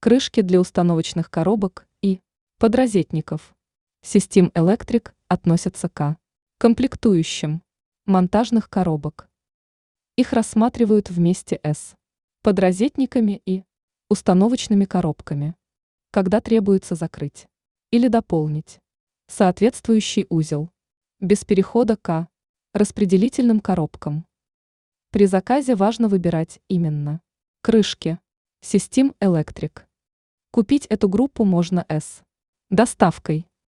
крышки для установочных коробок и подрозетников. System Electric относятся к комплектующим монтажных коробок. Их рассматривают вместе с подрозетниками и установочными коробками, когда требуется закрыть или дополнить соответствующий узел, без перехода к распределительным коробкам. При заказе важно выбирать именно крышки System Electric. Купить эту группу можно с доставкой